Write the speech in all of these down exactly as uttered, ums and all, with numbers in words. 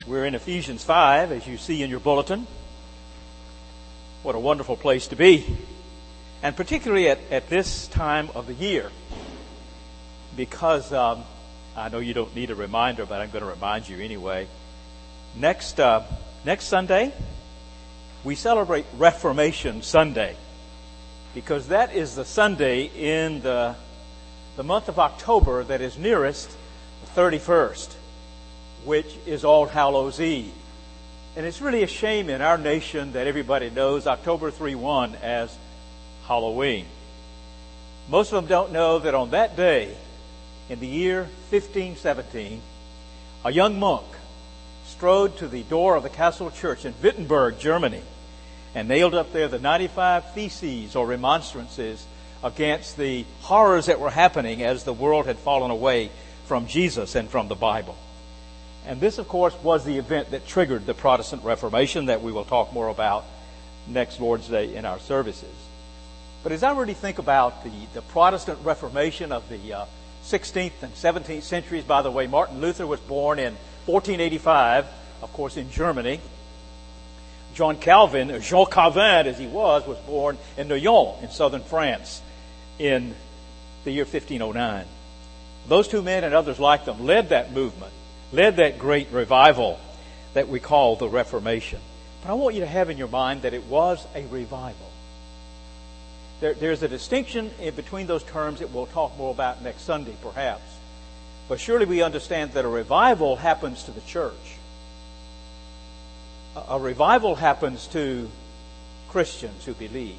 We're in Ephesians five, as you see in your bulletin. What a wonderful place to be. And particularly at, at this time of the year. Because um, I know you don't need a reminder, but I'm going to remind you anyway. Next, uh, next Sunday, we celebrate Reformation Sunday. Because that is the Sunday in the, the month of October that is nearest the thirty-first. Which is All Hallows Eve. And it's really a shame in our nation that everybody knows October thirty-first as Halloween. Most of them don't know that on that day, in the year fifteen seventeen, a young monk strode to the door of the Castle Church in Wittenberg, Germany, and nailed up there the ninety-five theses or remonstrances against the horrors that were happening as the world had fallen away from Jesus and from the Bible. And this, of course, was the event that triggered the Protestant Reformation that we will talk more about next Lord's Day in our services. But as I really think about the, the Protestant Reformation of the uh, sixteenth and seventeenth centuries, by the way, Martin Luther was born in fourteen eighty-five, of course, in Germany. John Calvin, Jean Calvin as he was, was born in Noyon in southern France in the year fifteen oh nine. Those two men and others like them led that movement. Led that great revival that we call the Reformation. But I want you to have in your mind that it was a revival. There, there's a distinction in between those terms that we'll talk more about next Sunday, perhaps. But surely we understand that a revival happens to the church. A, a revival happens to Christians who believe.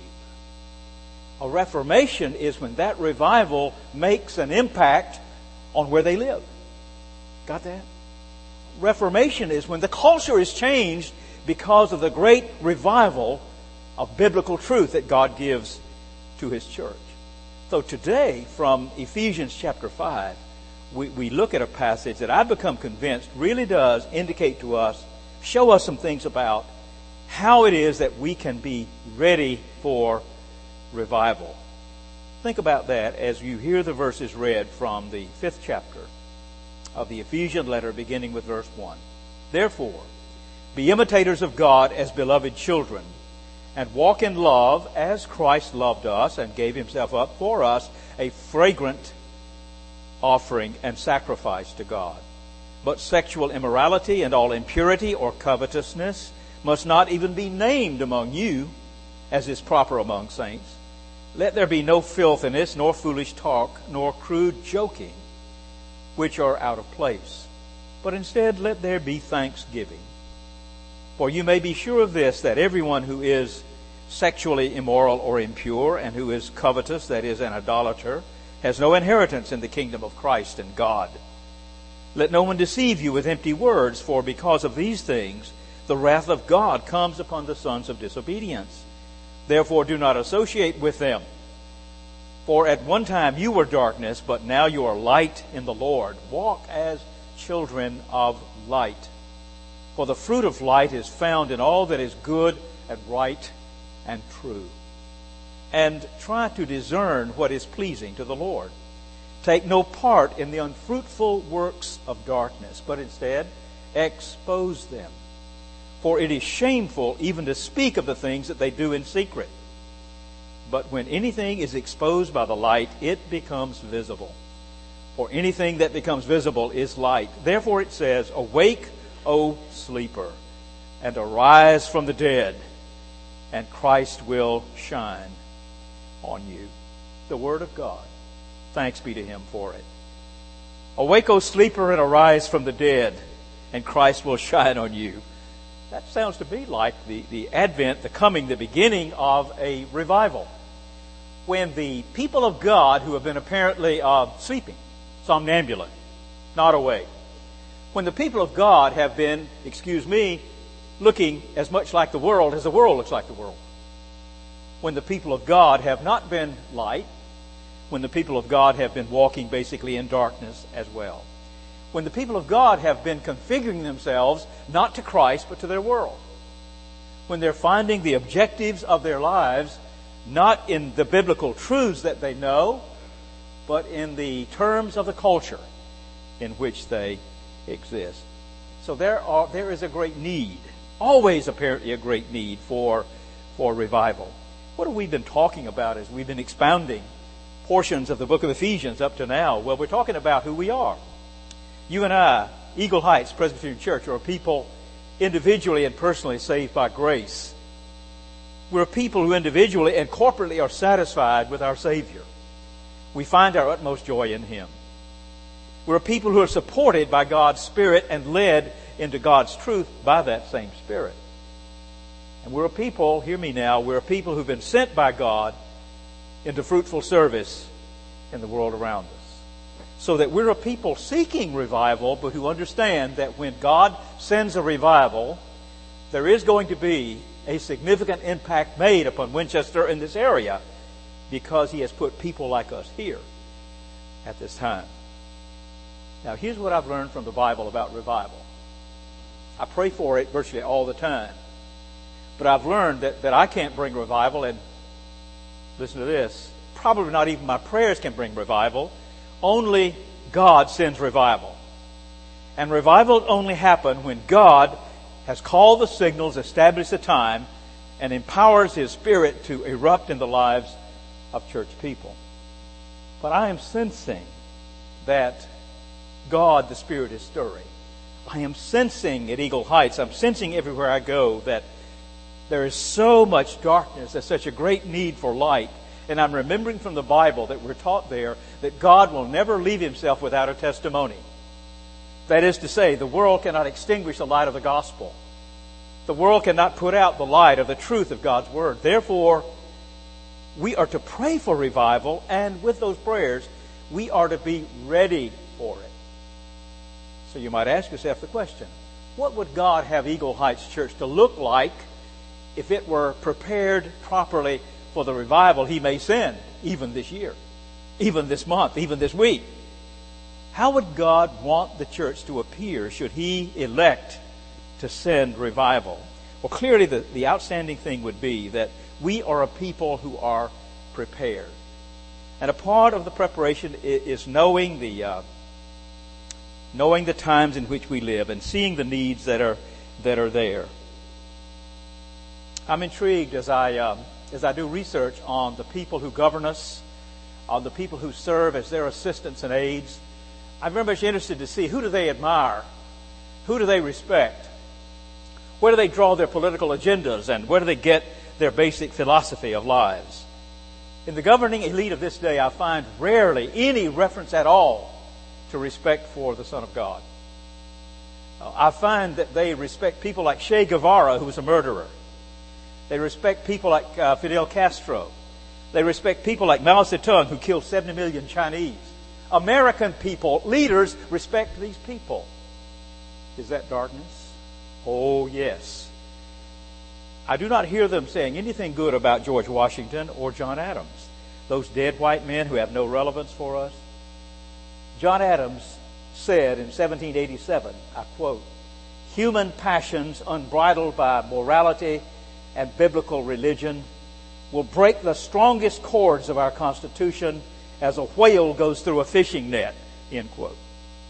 A reformation is when that revival makes an impact on where they live. Got that? Reformation is when the culture is changed because of the great revival of biblical truth that God gives to His church. So today, from Ephesians chapter five, we, we look at a passage that I've become convinced really does indicate to us, show us some things about how it is that we can be ready for revival. Think about that as you hear the verses read from the fifth chapter of the Ephesian letter, beginning with verse one. Therefore, be imitators of God as beloved children, and walk in love as Christ loved us and gave Himself up for us, a fragrant offering and sacrifice to God. But sexual immorality and all impurity or covetousness must not even be named among you, as is proper among saints. Let there be no filthiness, nor foolish talk, nor crude joking, which are out of place. But instead let there be thanksgiving. For you may be sure of this, that everyone who is sexually immoral or impure, and who is covetous, that is, an idolater, has no inheritance in the kingdom of Christ and God. Let no one deceive you with empty words, for because of these things the wrath of God comes upon the sons of disobedience. Therefore do not associate with them. For at one time you were darkness, but now you are light in the Lord. Walk as children of light. For the fruit of light is found in all that is good and right and true. And try to discern what is pleasing to the Lord. Take no part in the unfruitful works of darkness, but instead expose them. For it is shameful even to speak of the things that they do in secret. But when anything is exposed by the light, it becomes visible. For anything that becomes visible is light. Therefore it says, Awake, O sleeper, and arise from the dead, and Christ will shine on you. The Word of God. Thanks be to Him for it. Awake, O sleeper, and arise from the dead, and Christ will shine on you. That sounds to me like the, the advent, the coming, the beginning of a revival. When the people of God, who have been apparently uh, sleeping, somnambulant, not awake, when the people of God have been, excuse me, looking as much like the world as the world looks like the world, when the people of God have not been light, when the people of God have been walking basically in darkness as well, when the people of God have been configuring themselves not to Christ but to their world, when they're finding the objectives of their lives not in the biblical truths that they know, but in the terms of the culture in which they exist. So there are there is a great need, always apparently a great need for for revival. What have we been talking about as we've been expounding portions of the book of Ephesians up to now? Well, we're talking about who we are. You and I, Eagle Heights Presbyterian Church, are a people individually and personally saved by grace. We're a people who individually and corporately are satisfied with our Savior. We find our utmost joy in Him. We're a people who are supported by God's Spirit and led into God's truth by that same Spirit. And we're a people, hear me now, we're a people who've been sent by God into fruitful service in the world around us. So that we're a people seeking revival, but who understand that when God sends a revival, there is going to be a significant impact made upon Winchester in this area because He has put people like us here at this time. Now, here's what I've learned from the Bible about revival. I pray for it virtually all the time. But I've learned that, that I can't bring revival, and listen to this, probably not even my prayers can bring revival. Only God sends revival. And revival only happens when God has called the signals, established the time, and empowers His Spirit to erupt in the lives of church people. But I am sensing that God, the Spirit, is stirring. I am sensing at Eagle Heights, I'm sensing everywhere I go that there is so much darkness, there's such a great need for light. And I'm remembering from the Bible that we're taught there that God will never leave Himself without a testimony. That is to say, the world cannot extinguish the light of the gospel. The world cannot put out the light of the truth of God's Word. Therefore, we are to pray for revival, and with those prayers, we are to be ready for it. So you might ask yourself the question, what would God have Eagle Heights Church to look like if it were prepared properly for the revival He may send, even this year, even this month, even this week? How would God want the church to appear should He elect to send revival? Well, clearly the, the outstanding thing would be that we are a people who are prepared. And a part of the preparation is knowing the uh, knowing the times in which we live and seeing the needs that are that are there. I'm intrigued as I um, as I do research on the people who govern us, on the people who serve as their assistants and aides. I'm very much interested to see who do they admire, who do they respect, where do they draw their political agendas, and where do they get their basic philosophy of lives. In the governing elite of this day, I find rarely any reference at all to respect for the Son of God. Uh, I find that they respect people like Che Guevara, who was a murderer. They respect people like uh, Fidel Castro. They respect people like Mao Zedong, who killed seventy million Chinese. American people, leaders, respect these people. Is that darkness? Oh, yes. I do not hear them saying anything good about George Washington or John Adams, those dead white men who have no relevance for us. John Adams said in seventeen eighty-seven, I quote, "Human passions unbridled by morality and biblical religion will break the strongest cords of our Constitution as a whale goes through a fishing net," end quote.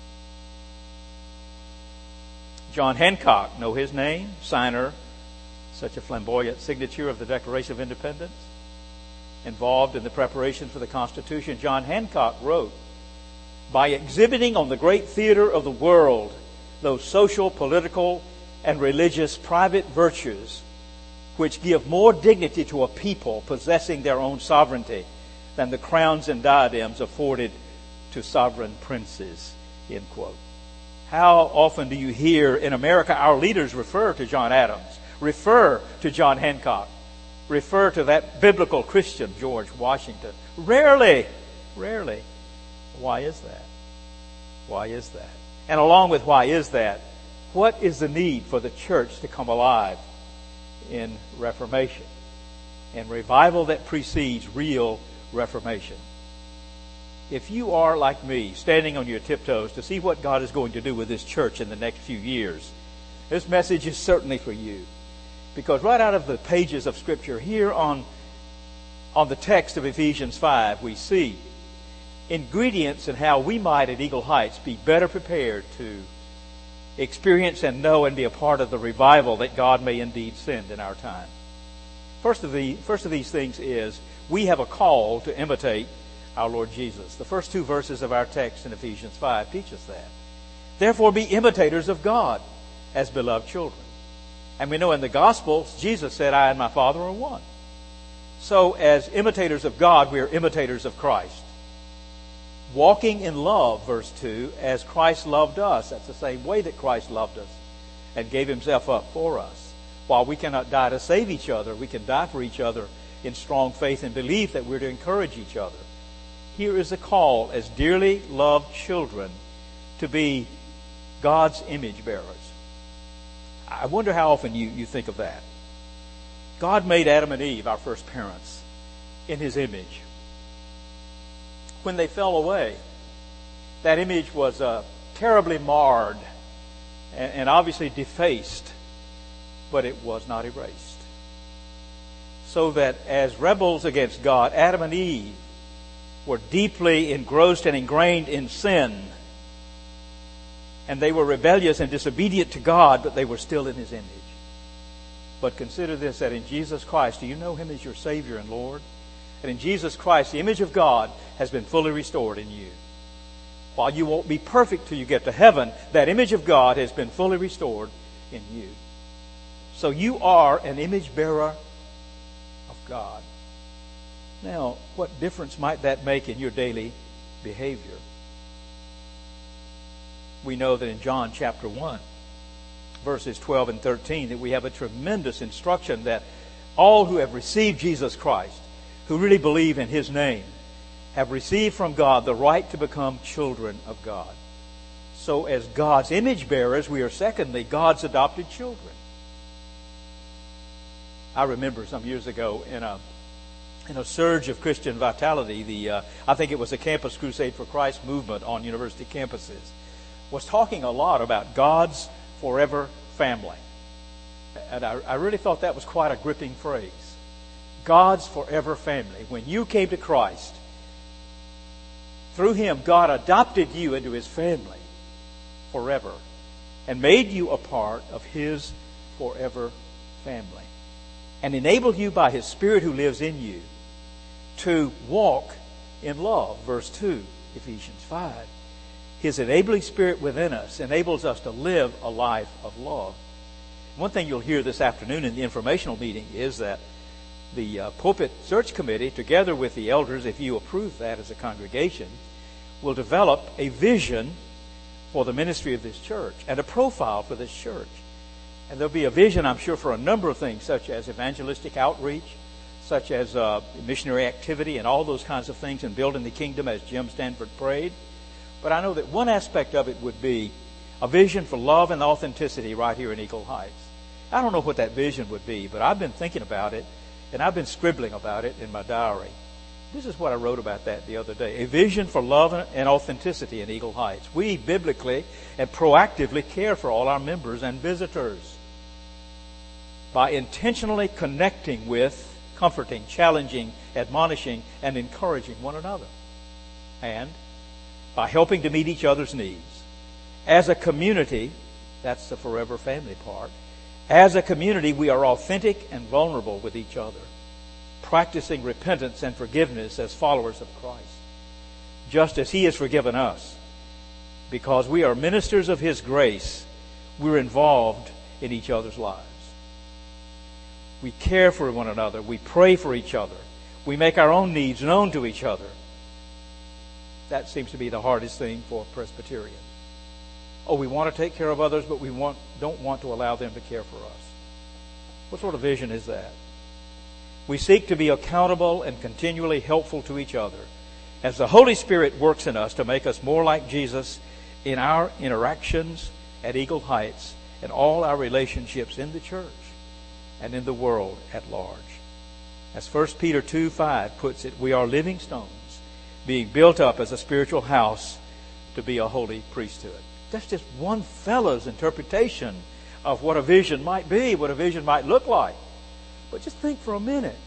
John Hancock, know his name? Signer, such a flamboyant signature of the Declaration of Independence. Involved in the preparation for the Constitution, John Hancock wrote, "By exhibiting on the great theater of the world those social, political, and religious private virtues which give more dignity to a people possessing their own sovereignty than the crowns and diadems afforded to sovereign princes," end quote. How often do you hear in America our leaders refer to John Adams, refer to John Hancock, refer to that biblical Christian George Washington? Rarely, rarely. Why is that? Why is that? And along with why is that, what is the need for the church to come alive in Reformation, in revival that precedes real Reformation? If you are like me, standing on your tiptoes to see what God is going to do with this church in the next few years, this message is certainly for you. Because right out of the pages of Scripture, here on, on the text of Ephesians five, we see ingredients in how we might at Eagle Heights be better prepared to experience and know and be a part of the revival that God may indeed send in our time. First of the first of these things is we have a call to imitate our Lord Jesus. The first two verses of our text in Ephesians five teach us that. Therefore be imitators of God as beloved children. And we know in the Gospels, Jesus said, I and my Father are one. So as imitators of God, we are imitators of Christ. Walking in love, verse two, as Christ loved us. That's the same way that Christ loved us and gave himself up for us. While we cannot die to save each other, we can die for each other in strong faith and belief that we're to encourage each other. Here is a call as dearly loved children to be God's image bearers. I wonder how often you, you think of that. God made Adam and Eve, our first parents, in his image. When they fell away, that image was uh, terribly marred and, and obviously defaced, but it was not erased. So that as rebels against God, Adam and Eve were deeply engrossed and ingrained in sin. And they were rebellious and disobedient to God, but they were still in his image. But consider this, that in Jesus Christ, do you know him as your Savior and Lord? And in Jesus Christ, the image of God has been fully restored in you. While you won't be perfect till you get to heaven, that image of God has been fully restored in you. So you are an image bearer of God. Now, what difference might that make in your daily behavior? We know that in John chapter one, verses twelve and thirteen, that we have a tremendous instruction that all who have received Jesus Christ, who really believe in his name, have received from God the right to become children of God. So as God's image bearers, we are secondly God's adopted children. I remember some years ago in a in a surge of Christian vitality, the uh, I think it was the Campus Crusade for Christ movement on university campuses, was talking a lot about God's forever family. And I, I really thought that was quite a gripping phrase. God's forever family. When you came to Christ, through him, God adopted you into his family forever and made you a part of his forever family and enabled you by his Spirit who lives in you to walk in love. Verse two, Ephesians five. His enabling Spirit within us enables us to live a life of love. One thing you'll hear this afternoon in the informational meeting is that the uh, Pulpit Search Committee, together with the elders, if you approve that as a congregation, will develop a vision for the ministry of this church and a profile for this church. And there'll be a vision, I'm sure, for a number of things, such as evangelistic outreach, such as uh, missionary activity and all those kinds of things, and building the kingdom as Jim Stanford prayed. But I know that one aspect of it would be a vision for love and authenticity right here in Eagle Heights. I don't know what that vision would be, but I've been thinking about it, and I've been scribbling about it in my diary. This is what I wrote about that the other day. A vision for love and authenticity in Eagle Heights. We biblically and proactively care for all our members and visitors by intentionally connecting with, comforting, challenging, admonishing, and encouraging one another. And by helping to meet each other's needs. As a community, that's the forever family part. As a community, we are authentic and vulnerable with each other, practicing repentance and forgiveness as followers of Christ, just as he has forgiven us. Because we are ministers of his grace, we're involved in each other's lives. We care for one another. We pray for each other. We make our own needs known to each other. That seems to be the hardest thing for Presbyterians. Oh, we want to take care of others, but we want, don't want to allow them to care for us. What sort of vision is that? We seek to be accountable and continually helpful to each other as the Holy Spirit works in us to make us more like Jesus in our interactions at Eagle Heights and all our relationships in the church and in the world at large. As First Peter two five puts it, we are living stones being built up as a spiritual house to be a holy priesthood. That's just one fellow's interpretation of what a vision might be, what a vision might look like. But just think for a minute.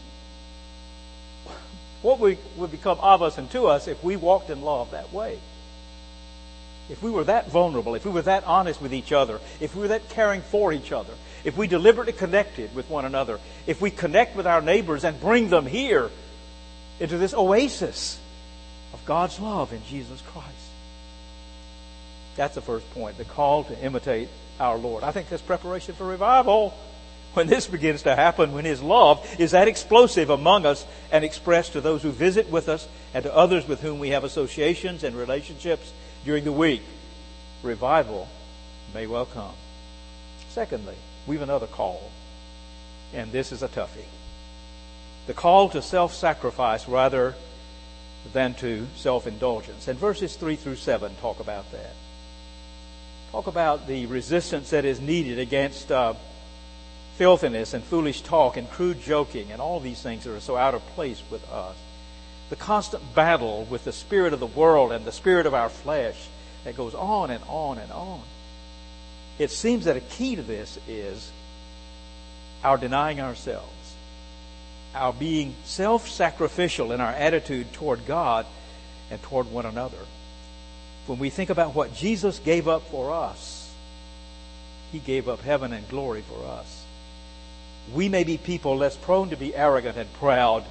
What would become of us and to us if we walked in love that way? if we were that vulnerable, if we were that honest with each other, if we were that caring for each other, if we deliberately connected with one another, if we connect with our neighbors and bring them here into this oasis of God's love in Jesus Christ. That's the first point, the call to imitate our Lord. I think that's preparation for revival. When this begins to happen, when His love is that explosive among us and expressed to those who visit with us and to others with whom we have associations and relationships during the week, revival may well come. Secondly, we have another call, and this is a toughie. The call to self-sacrifice rather than to self-indulgence. And verses three through seven talk about that. Talk about the resistance that is needed against uh, filthiness and foolish talk and crude joking and all these things that are so out of place with us. The constant battle with the spirit of the world and the spirit of our flesh that goes on and on and on. It seems that a key to this is our denying ourselves, our being self-sacrificial in our attitude toward God and toward one another. When we think about what Jesus gave up for us, He gave up heaven and glory for us. We may be people less prone to be arrogant and proud.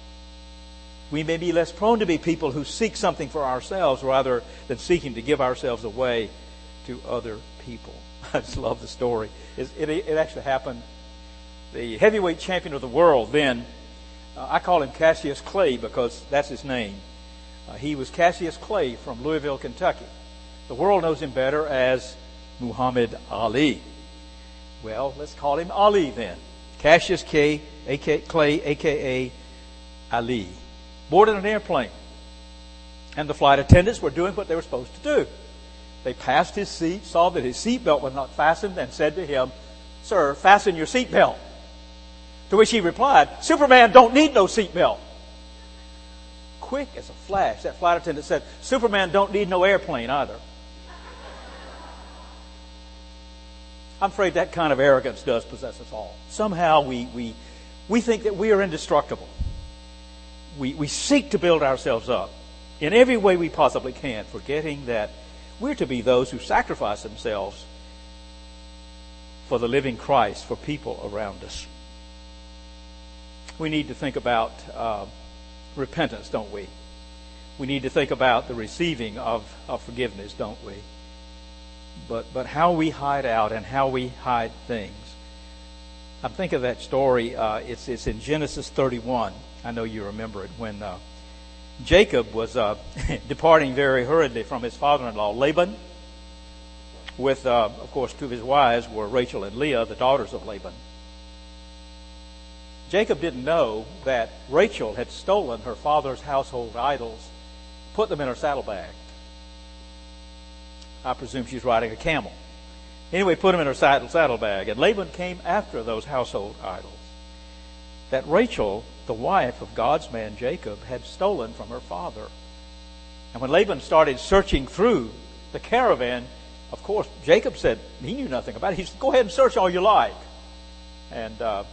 We may be less prone to be people who seek something for ourselves rather than seeking to give ourselves away to other people. I just love the story. It, it, it actually happened. The heavyweight champion of the world then, uh, I call him Cassius Clay because that's his name. Uh, he was Cassius Clay from Louisville, Kentucky. The world knows him better as Muhammad Ali. Well, let's call him Ali then. Cassius K, A K, Clay, a k a. Ali. Boarded an airplane. And the flight attendants were doing what they were supposed to do. They passed his seat, saw that his seatbelt was not fastened, and said to him, "Sir, fasten your seatbelt." To which he replied, "Superman don't need no seatbelt." Quick as a flash, that flight attendant said, "Superman don't need no airplane either." I'm afraid that kind of arrogance does possess us all. Somehow we we we think that we are indestructible. We we seek to build ourselves up in every way we possibly can, forgetting that we're to be those who sacrifice themselves for the living Christ, for people around us. We need to think about uh, repentance, don't we? We need to think about the receiving of, of forgiveness, don't we? But but how we hide out and how we hide things. I'm thinking of that story. Uh, it's it's in Genesis thirty-one. I know you remember it when uh, Jacob was uh, departing very hurriedly from his father-in-law Laban. With uh, of course two of his wives were Rachel and Leah, the daughters of Laban. Jacob didn't know that Rachel had stolen her father's household idols, put them in her saddlebag. I presume she's riding a camel. Anyway, put them in her saddle saddlebag. And Laban came after those household idols that Rachel, the wife of God's man Jacob, had stolen from her father. And when Laban started searching through the caravan, of course, Jacob said he knew nothing about it. He said, "Go ahead and search all you like." And uh,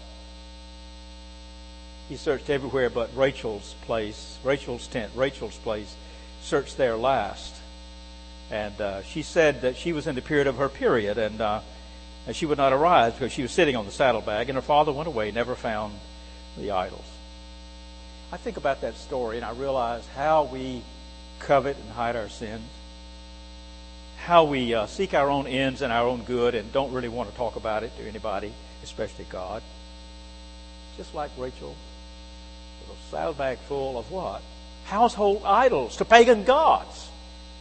he searched everywhere but Rachel's place, Rachel's tent, Rachel's place, searched there last. And uh, she said that she was in the period of her period, and, uh, and she would not arise because she was sitting on the saddlebag, and her father went away, never found the idols. I think about that story, and I realize how we covet and hide our sins, how we uh, seek our own ends and our own good and don't really want to talk about it to anybody, especially God. Just like Rachel, with a saddlebag full of what? Household idols to pagan gods.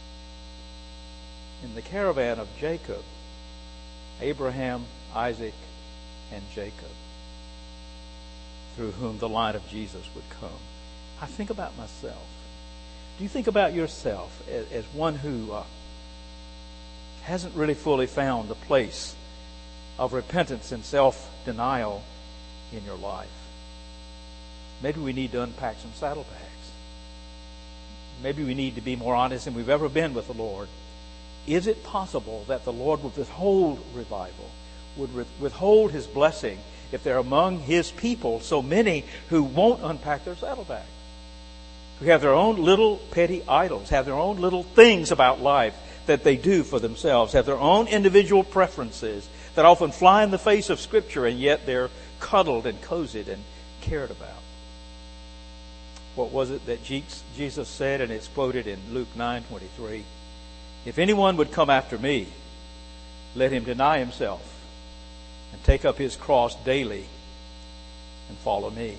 In the caravan of Jacob, Abraham, Isaac, and Jacob, through whom the line of Jesus would come. I think about myself. Do you think about yourself as, as one who uh, hasn't really fully found the place of repentance and self-denial in your life? Maybe we need to unpack some saddlebags. Maybe we need to be more honest than we've ever been with the Lord. Is it possible that the Lord would withhold revival, would withhold His blessing if there are among His people so many who won't unpack their saddlebags, who have their own little petty idols, have their own little things about life that they do for themselves, have their own individual preferences that often fly in the face of Scripture, and yet they're cuddled and cozied and cared about. What was it that Jesus said, and it's quoted in Luke nine twenty-three? If anyone would come after me, let him deny himself and take up his cross daily and follow me.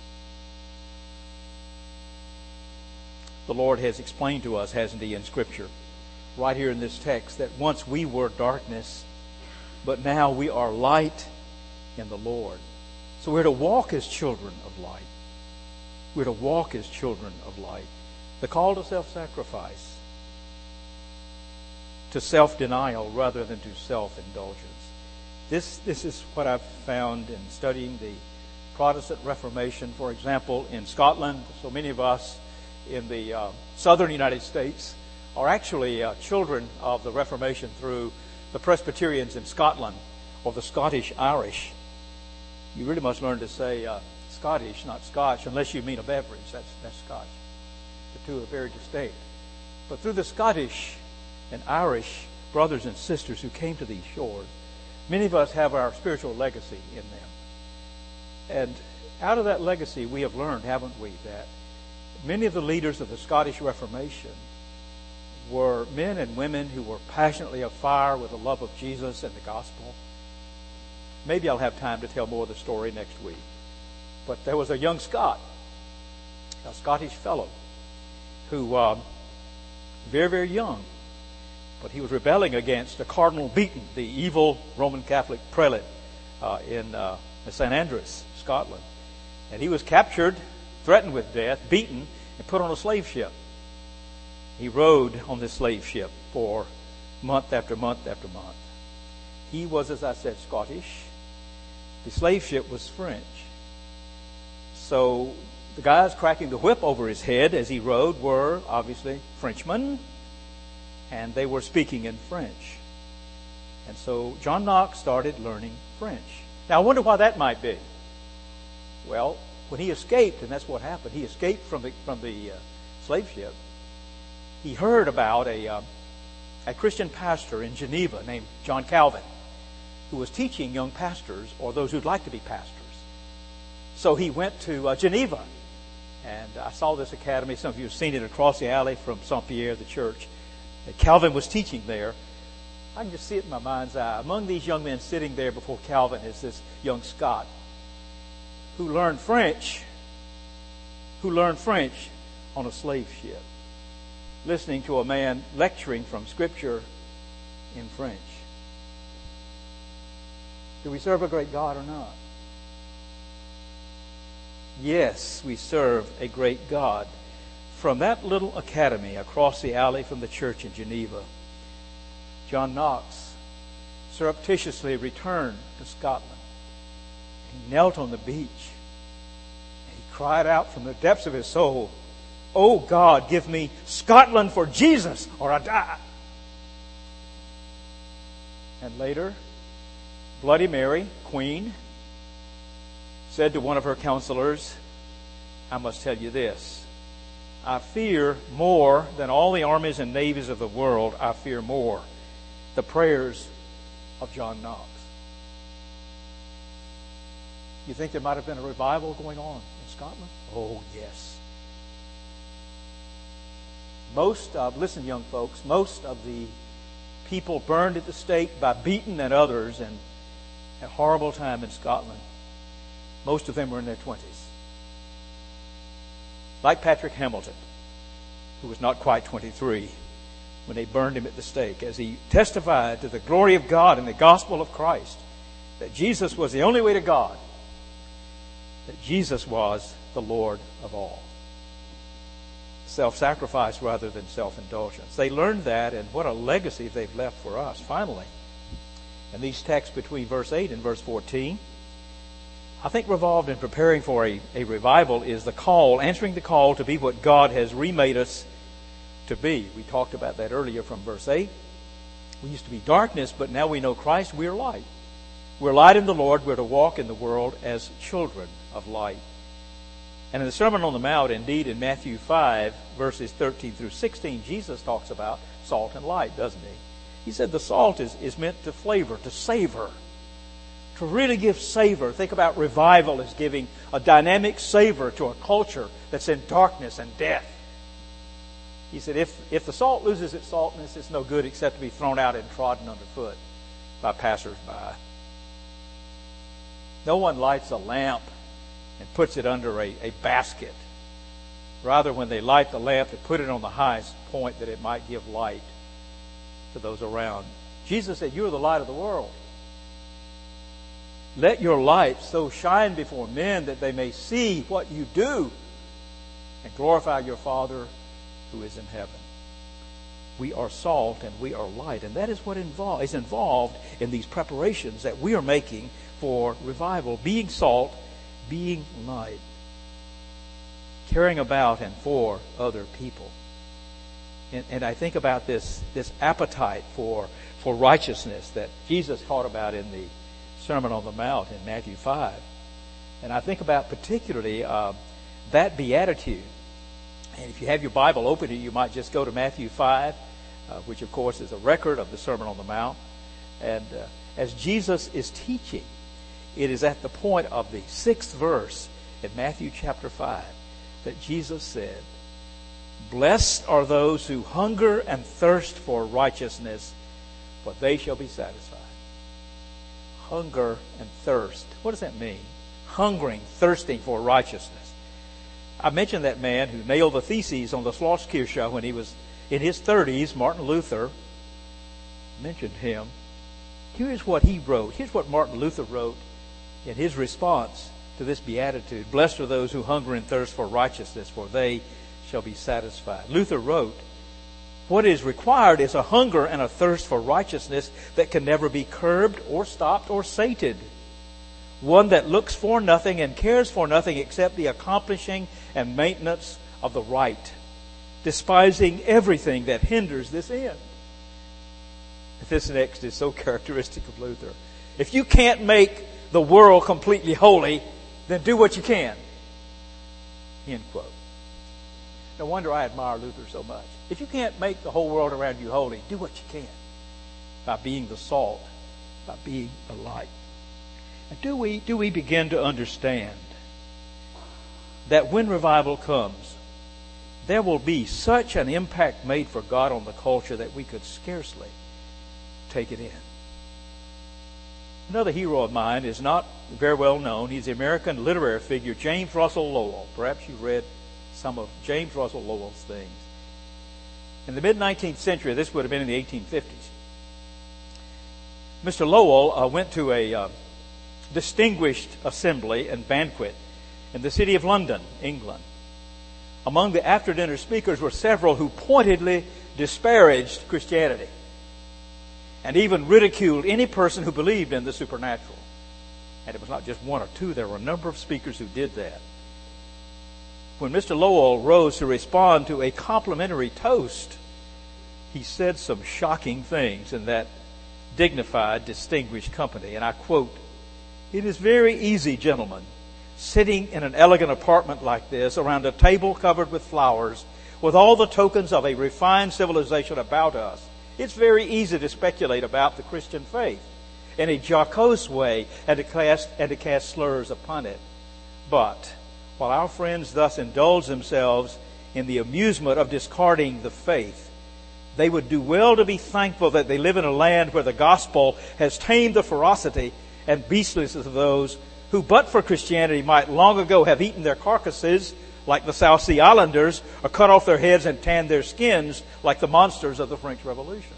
The Lord has explained to us, hasn't He, in Scripture, right here in this text, that once we were darkness, but now we are light in the Lord. So we're to walk as children of light. We're to walk as children of light. The call to self-sacrifice, to self-denial rather than to self-indulgence. This, this is what I've found in studying the Protestant Reformation, for example, in Scotland. So many of us in the uh, southern United States are actually uh, children of the Reformation through the Presbyterians in Scotland, or the Scottish Irish. You really must learn to say uh, Scottish, not Scotch, unless you mean a beverage. That's, that's Scotch. The two are very distinct. But through the Scottish and Irish brothers and sisters who came to these shores, many of us have our spiritual legacy in them. And out of that legacy, we have learned, haven't we, that many of the leaders of the Scottish Reformation were men and women who were passionately afire with the love of Jesus and the gospel. Maybe I'll have time to tell more of the story next week. But there was a young Scot, a Scottish fellow, who, uh, very, very young, but he was rebelling against a Cardinal Beaton, the evil Roman Catholic prelate uh, in uh, Saint Andrews, Scotland. And he was captured, threatened with death, beaten, and put on a slave ship. He rode on this slave ship for month after month after month. He was, as I said, Scottish. The slave ship was French. So the guys cracking the whip over his head as he rode were obviously Frenchmen, and they were speaking in French. And so John Knox started learning French. Now I wonder why that might be. Well, when he escaped, and that's what happened, he escaped from the from the uh, slave ship. He heard about a uh, a Christian pastor in Geneva named John Calvin, who was teaching young pastors, or those who'd like to be pastors. So he went to uh, Geneva, and I saw this academy. Some of you have seen it across the alley from Saint Pierre, the church. And Calvin was teaching there. I can just see it in my mind's eye. Among these young men sitting there before Calvin is this young Scot who learned French, who learned French on a slave ship, listening to a man lecturing from Scripture in French. Do we serve a great God or not? Yes, we serve a great God. From that little academy across the alley from the church in Geneva, John Knox surreptitiously returned to Scotland. He knelt on the beach. He cried out from the depths of his soul, "Oh God, give me Scotland for Jesus, or I die." And later, Bloody Mary, Queen, said to one of her counselors, "I must tell you this. I fear more than all the armies and navies of the world. I fear more the prayers of John Knox." You think there might have been a revival going on in Scotland? Oh, yes. Most of, listen young folks, most of the people burned at the stake by Beaton and others in a horrible time in Scotland, most of them were in their twenties. Like Patrick Hamilton, who was not quite twenty-three when they burned him at the stake, as he testified to the glory of God and the gospel of Christ, that Jesus was the only way to God, that Jesus was the Lord of all. Self-sacrifice rather than self-indulgence. They learned that, and what a legacy they've left for us, finally. And these texts between verse eight and verse fourteen, I think revolved in preparing for a, a revival is the call, answering the call to be what God has remade us to be. We talked about that earlier from verse eight. We used to be darkness, but now we know Christ, we're light. We're light in the Lord. We're to walk in the world as children of light. And in the Sermon on the Mount, indeed, in Matthew five, verses thirteen through sixteen, Jesus talks about salt and light, doesn't he? He said the salt is, is meant to flavor, to savor, to really give savor. Think about revival as giving a dynamic savor to a culture that's in darkness and death. He said if, if the salt loses its saltness, it's no good except to be thrown out and trodden underfoot by passers-by. No one lights a lamp and puts it under a, a basket. Rather, when they light the lamp, they put it on the highest point that it might give light to those around. Jesus said, "You're the light of the world. Let your light so shine before men that they may see what you do and glorify your Father who is in heaven." We are salt and we are light, and that is what involve, is involved in these preparations that we are making for revival. Being salt, being light, caring about and for other people. And, and I think about this, this appetite for, for righteousness that Jesus taught about in the Sermon on the Mount in Matthew five. And I think about particularly uh, that beatitude. And if you have your Bible open, you might just go to Matthew five, uh, which of course is a record of the Sermon on the Mount. And uh, as Jesus is teaching, it is at the point of the sixth verse in Matthew chapter five that Jesus said, "Blessed are those who hunger and thirst for righteousness, for they shall be satisfied." Hunger and thirst. What does that mean? Hungering, thirsting for righteousness. I mentioned that man who nailed the theses on the Schlosskirche when he was in his thirties, Martin Luther. I mentioned him. Here's what he wrote. Here's what Martin Luther wrote in his response to this beatitude. "Blessed are those who hunger and thirst for righteousness, for they shall be satisfied." Luther wrote, what is required is a hunger and a thirst for righteousness that can never be curbed or stopped or sated. One that looks for nothing and cares for nothing except the accomplishing and maintenance of the right, despising everything that hinders this end. This next is so characteristic of Luther. If you can't make the world completely holy, then do what you can. End quote. No wonder I admire Luther so much. If you can't make the whole world around you holy, do what you can by being the salt, by being the light. And do we, do we begin to understand that when revival comes, there will be such an impact made for God on the culture that we could scarcely take it in. Another hero of mine is not very well known. He's the American literary figure James Russell Lowell. Perhaps you've read some of James Russell Lowell's things. In the mid-nineteenth century, this would have been in the eighteen fifties, Mister Lowell uh, went to a uh, distinguished assembly and banquet in the city of London, England. Among the after-dinner speakers were several who pointedly disparaged Christianity and even ridiculed any person who believed in the supernatural. And it was not just one or two. There were a number of speakers who did that. When Mister Lowell rose to respond to a complimentary toast, he said some shocking things in that dignified, distinguished company. And I quote, "It is very easy, gentlemen, sitting in an elegant apartment like this around a table covered with flowers with all the tokens of a refined civilization about us. It's very easy to speculate about the Christian faith in a jocose way and to cast, and to cast slurs upon it. But while our friends thus indulge themselves in the amusement of discarding the faith, they would do well to be thankful that they live in a land where the gospel has tamed the ferocity and beastliness of those who, but for Christianity, might long ago have eaten their carcasses like the South Sea Islanders, or cut off their heads and tanned their skins like the monsters of the French Revolution."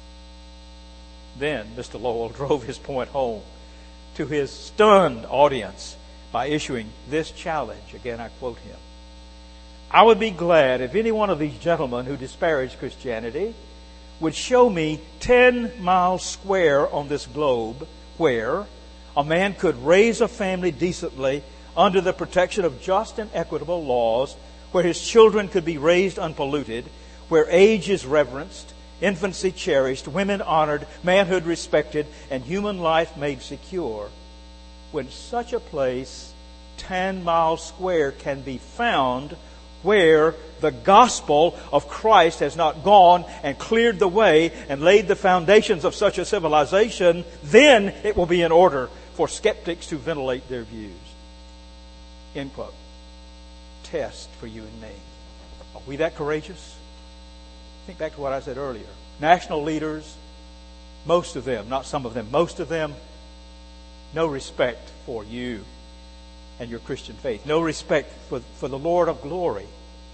Then Mister Lowell drove his point home to his stunned audience by issuing this challenge. Again, I quote him. "I would be glad if any one of these gentlemen who disparage Christianity would show me ten miles square on this globe where a man could raise a family decently under the protection of just and equitable laws, where his children could be raised unpolluted, where age is reverenced, infancy cherished, women honored, manhood respected, and human life made secure. When such a place, ten miles square, can be found where the gospel of Christ has not gone and cleared the way and laid the foundations of such a civilization, then it will be in order for skeptics to ventilate their views. End quote. Test for you and me. Are we that courageous? Think back to what I said earlier. National leaders, most of them, not some of them, most of them, no respect for you and your Christian faith. No respect for, for the Lord of glory.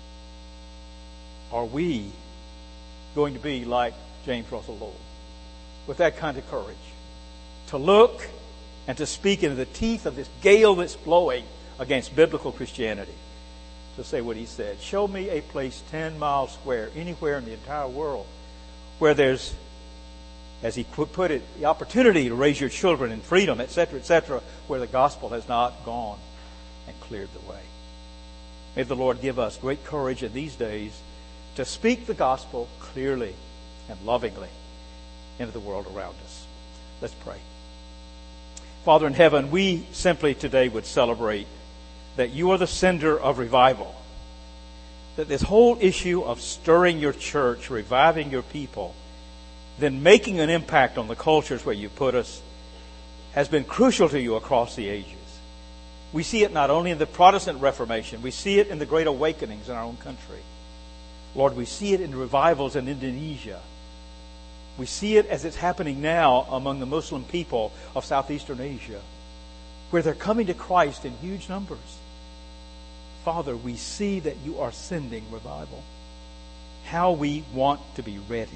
Are we going to be like James Russell Lowell? With that kind of courage. To look and to speak into the teeth of this gale that's blowing against biblical Christianity. To say what he said. Show me a place ten miles square, anywhere in the entire world, where there's, as he put it, the opportunity to raise your children in freedom, et cetera, et cetera, where the gospel has not gone and cleared the way. May the Lord give us great courage in these days to speak the gospel clearly and lovingly into the world around us. Let's pray. Father in heaven, we simply today would celebrate that you are the sender of revival. That this whole issue of stirring your church, reviving your people, then making an impact on the cultures where you put us, has been crucial to you across the ages. We see it not only in the Protestant Reformation, we see it in the great awakenings in our own country. Lord, we see it in revivals in Indonesia. We see it as it's happening now among the Muslim people of Southeastern Asia, where they're coming to Christ in huge numbers. Father, we see that you are sending revival. How we want to be ready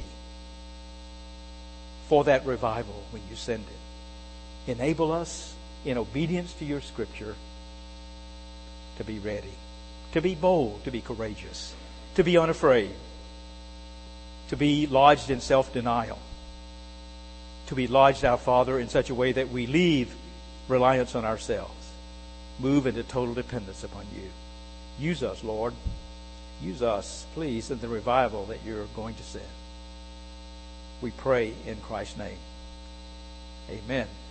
for that revival when you send it. Enable us, in obedience to your Scripture, to be ready, to be bold, to be courageous, to be unafraid, to be lodged in self-denial, to be lodged, our Father, in such a way that we leave reliance on ourselves, move into total dependence upon you. Use us, Lord. Use us, please, in the revival that you're going to send. We pray in Christ's name. Amen.